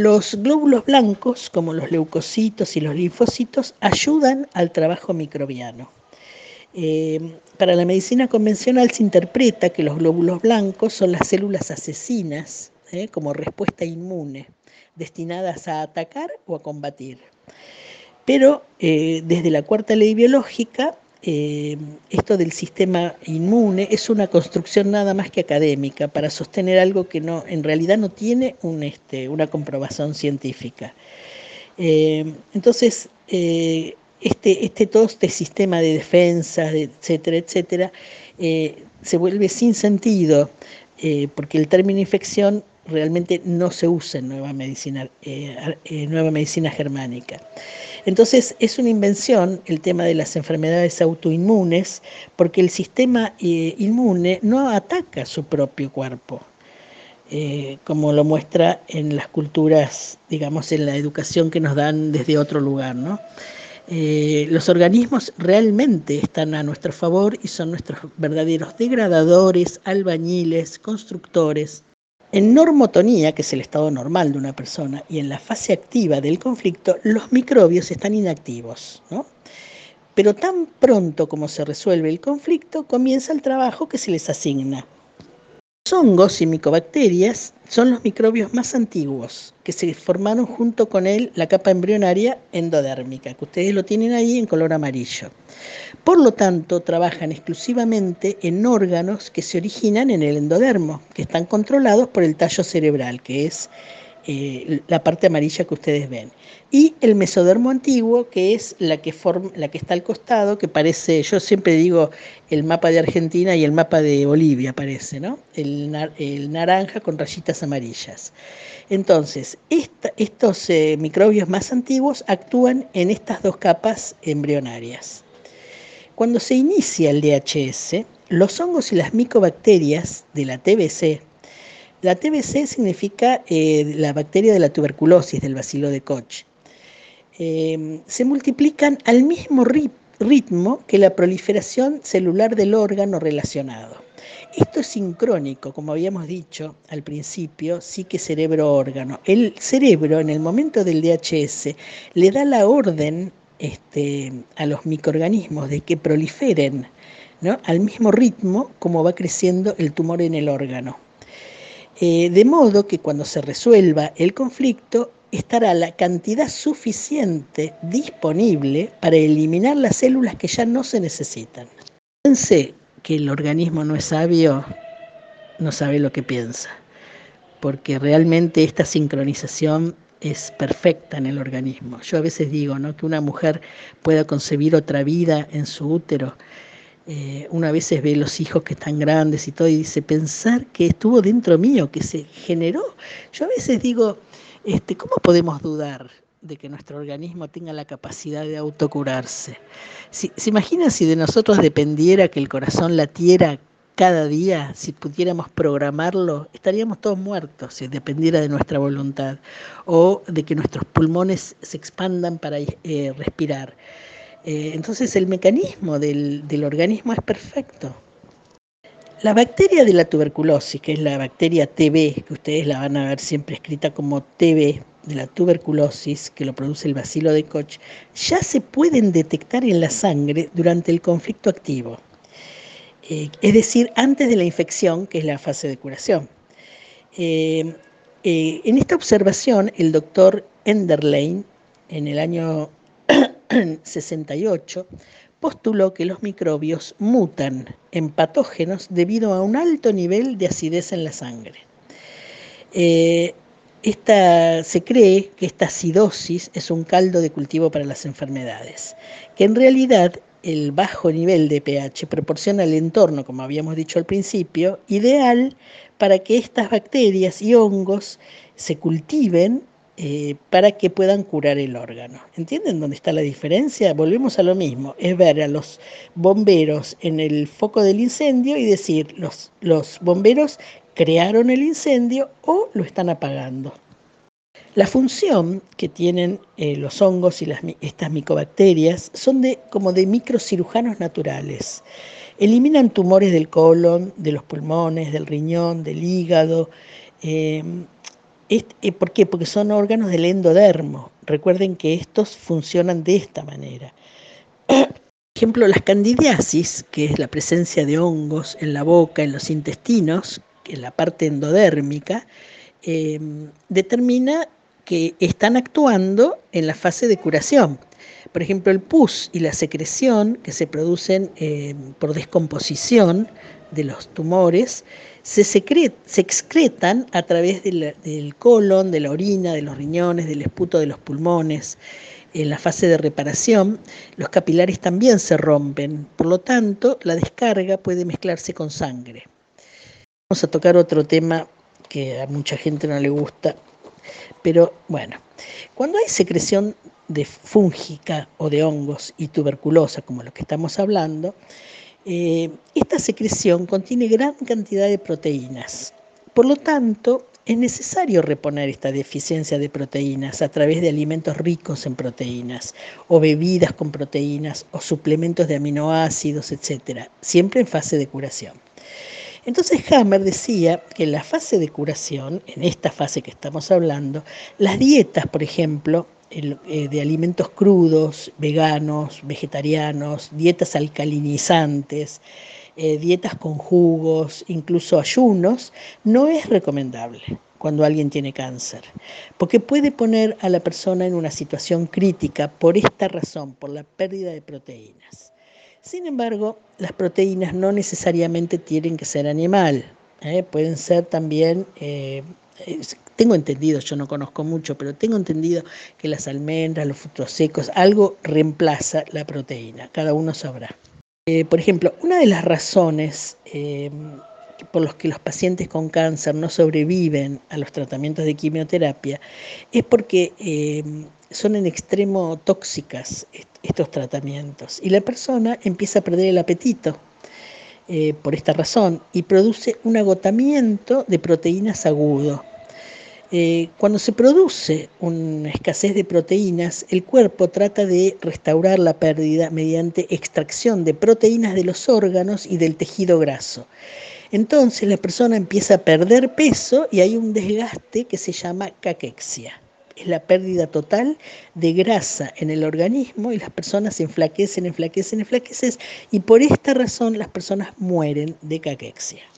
Los glóbulos blancos, como los leucocitos y los linfocitos, ayudan al trabajo microbiano. Para la medicina convencional se interpreta que los glóbulos blancos son las células asesinas, como respuesta inmune, destinadas a atacar o a combatir. Pero desde la cuarta ley biológica, esto del sistema inmune es una construcción nada más que académica para sostener algo que no, en realidad no tiene una comprobación científica. Entonces, todo este sistema de defensa, etcétera, etcétera, se vuelve sin sentido, porque el término infección realmente no se usa en nueva medicina germánica. Entonces, es una invención el tema de las enfermedades autoinmunes, porque el sistema inmune no ataca su propio cuerpo. Como lo muestra en las culturas, digamos, en la educación que nos dan desde otro lugar, ¿no? Los organismos realmente están a nuestro favor y son nuestros verdaderos degradadores, albañiles, constructores. En normotonía, que es el estado normal de una persona, y en la fase activa del conflicto, los microbios están inactivos, ¿no? Pero tan pronto como se resuelve el conflicto, comienza el trabajo que se les asigna. Los hongos y micobacterias son los microbios más antiguos que se formaron junto con la capa embrionaria endodérmica, que ustedes lo tienen ahí en color amarillo. Por lo tanto, trabajan exclusivamente en órganos que se originan en el endodermo, que están controlados por el tallo cerebral, que es la parte amarilla que ustedes ven. Y el mesodermo antiguo, que es la que está al costado, que parece, yo siempre digo, el mapa de Argentina y el mapa de Bolivia parece, ¿no? El naranja con rayitas amarillas. Entonces, estos microbios más antiguos actúan en estas dos capas embrionarias. Cuando se inicia el DHS, los hongos y las micobacterias de la TBC significa la bacteria de la tuberculosis, del bacilo de Koch, se multiplican al mismo ritmo que la proliferación celular del órgano relacionado. Esto es sincrónico, como habíamos dicho al principio, psique, cerebro, órgano. El cerebro, en el momento del DHS, le da la orden a los microorganismos de que proliferen, ¿no?, al mismo ritmo como va creciendo el tumor en el órgano. De modo que cuando se resuelva el conflicto, estará la cantidad suficiente disponible para eliminar las células que ya no se necesitan. Piense que el organismo no es sabio, no sabe lo que piensa, porque realmente esta sincronización es perfecta en el organismo. Yo a veces digo, ¿no?, que una mujer pueda concebir otra vida en su útero. Una a veces ve los hijos que están grandes y todo y dice, pensar que estuvo dentro mío, que se generó. Yo a veces digo, ¿cómo podemos dudar de que nuestro organismo tenga la capacidad de autocurarse? ¿Se imagina si de nosotros dependiera que el corazón latiera cada día? Si pudiéramos programarlo, estaríamos todos muertos si dependiera de nuestra voluntad, o de que nuestros pulmones se expandan para respirar. Entonces el mecanismo del organismo es perfecto. La bacteria de la tuberculosis, que es la bacteria TB, que ustedes la van a ver siempre escrita como TB, de la tuberculosis, que lo produce el bacilo de Koch, ya se pueden detectar en la sangre durante el conflicto activo. Es decir, antes de la infección, que es la fase de curación. En esta observación, el doctor Enderlein, en el año 68, postuló que los microbios mutan en patógenos debido a un alto nivel de acidez en la sangre. Se cree que esta acidosis es un caldo de cultivo para las enfermedades, que en realidad el bajo nivel de pH proporciona el entorno, como habíamos dicho al principio, ideal para que estas bacterias y hongos se cultiven para que puedan curar el órgano. ¿Entienden dónde está la diferencia? Volvemos a lo mismo, es ver a los bomberos en el foco del incendio y decir, los bomberos crearon el incendio o lo están apagando. La función que tienen los hongos y estas micobacterias son como de microcirujanos naturales. Eliminan tumores del colon, de los pulmones, del riñón, del hígado. ¿Por qué? Porque son órganos del endodermo. Recuerden que estos funcionan de esta manera. Por ejemplo, las candidiasis, que es la presencia de hongos en la boca, en los intestinos, que es la parte endodérmica, determina que están actuando en la fase de curación. Por ejemplo, el pus y la secreción que se producen por descomposición de los tumores se excretan a través del colon, de la orina, de los riñones, del esputo de los pulmones. En la fase de reparación, los capilares también se rompen, por lo tanto, la descarga puede mezclarse con sangre. Vamos a tocar otro tema que a mucha gente no le gusta, pero bueno, cuando hay secreción de fúngica o de hongos y tuberculosa, como lo que estamos hablando, esta secreción contiene gran cantidad de proteínas. Por lo tanto, es necesario reponer esta deficiencia de proteínas a través de alimentos ricos en proteínas, o bebidas con proteínas, o suplementos de aminoácidos, etc., siempre en fase de curación. Entonces Hammer decía que en la fase de curación, en esta fase que estamos hablando, las dietas, por ejemplo, de alimentos crudos, veganos, vegetarianos, dietas alcalinizantes, dietas con jugos, incluso ayunos, no es recomendable cuando alguien tiene cáncer, porque puede poner a la persona en una situación crítica por esta razón, por la pérdida de proteínas. Sin embargo, las proteínas no necesariamente tienen que ser animal, pueden ser también, tengo entendido, yo no conozco mucho, pero tengo entendido que las almendras, los frutos secos, algo reemplaza la proteína, cada uno sabrá. Por ejemplo, una de las razones por las que los pacientes con cáncer no sobreviven a los tratamientos de quimioterapia es porque son en extremo tóxicas estos tratamientos y la persona empieza a perder el apetito por esta razón y produce un agotamiento de proteínas agudo. Cuando se produce una escasez de proteínas, el cuerpo trata de restaurar la pérdida mediante extracción de proteínas de los órganos y del tejido graso. Entonces la persona empieza a perder peso y hay un desgaste que se llama caquexia. Es la pérdida total de grasa en el organismo y las personas se enflaquecen y por esta razón las personas mueren de caquexia.